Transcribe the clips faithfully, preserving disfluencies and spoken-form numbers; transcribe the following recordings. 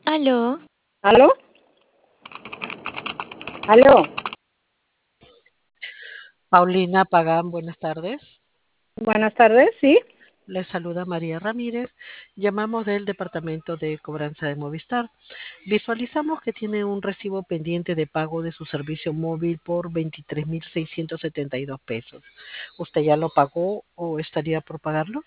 Aló, ¿Aló? ¿Aló? Paulina Pagán, buenas tardes. Buenas tardes, ¿sí? Les saluda María Ramírez. Llamamos del Departamento de Cobranza de Movistar. Visualizamos que tiene un recibo pendiente de pago de su servicio móvil por veintitrés mil seiscientos setenta y dos pesos. ¿Usted ya lo pagó o estaría por pagarlo?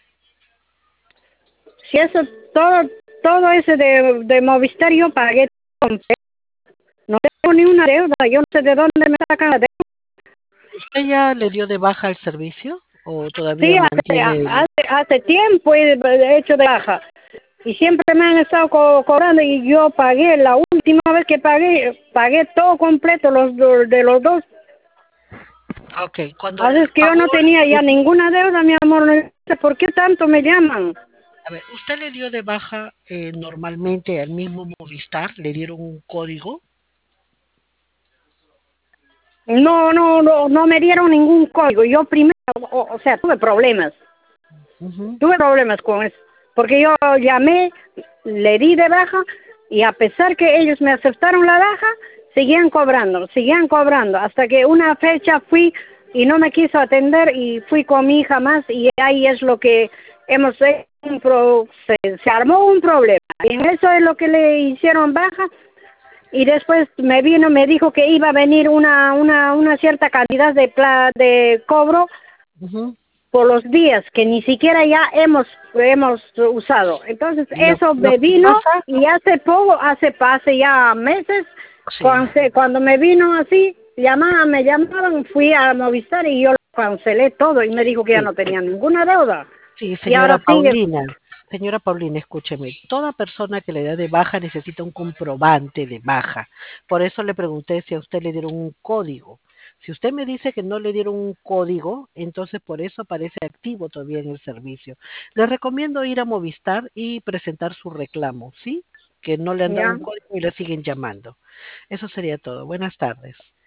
Si eso, todo, todo ese de, de Movistar yo pagué completo. No tengo ni una deuda, yo no sé de dónde me sacan la deuda. ¿Usted ya le dio de baja el servicio o Sí, todavía hace, mantiene el... hace, hace tiempo he he hecho de baja. Y siempre me han estado co- cobrando y yo pagué, la última vez que pagué, pagué todo completo los do- de los dos. Ok, cuando Así le es que yo pagó, no tenía ya le- ninguna deuda, mi amor. No sé por qué tanto me llaman. a ver, ¿usted le dio de baja eh, normalmente al mismo Movistar? ¿Le dieron un código? No, no, no, no me dieron ningún código. Yo primero, o, o sea, tuve problemas. Ujú. Tuve problemas con eso, porque yo llamé, le di de baja y a pesar que ellos me aceptaron la baja, seguían cobrando, seguían cobrando, hasta que una fecha fui y no me quiso atender y fui con mi hija más y ahí es lo que hemos hecho un pro- se, se armó un problema. Y en eso es lo que le hicieron baja y después me vino, me dijo que iba a venir una, una, una cierta cantidad de, pla, de cobro Ujú. por los días que ni siquiera ya hemos hemos usado. Entonces Lo, eso lo me que vino pasa, y hace poco, hace hace ya meses, sí, cuando, cuando me vino así, llamaban, me llamaban, fui a Movistar y yo lo cancelé todo y me dijo que ya sí, no tenía ninguna deuda. sí, Y señora ahora sigue. Paulina, señora Paulina, escúcheme, toda persona que le da de baja necesita un comprobante de baja. Por eso le pregunté si a usted le dieron un código. Si usted me dice que no le dieron un código, entonces por eso aparece activo todavía en el servicio. Le recomiendo ir a Movistar y presentar su reclamo, ¿sí? Que no le han dado un Ya. código y le siguen llamando. Eso sería todo. Buenas tardes.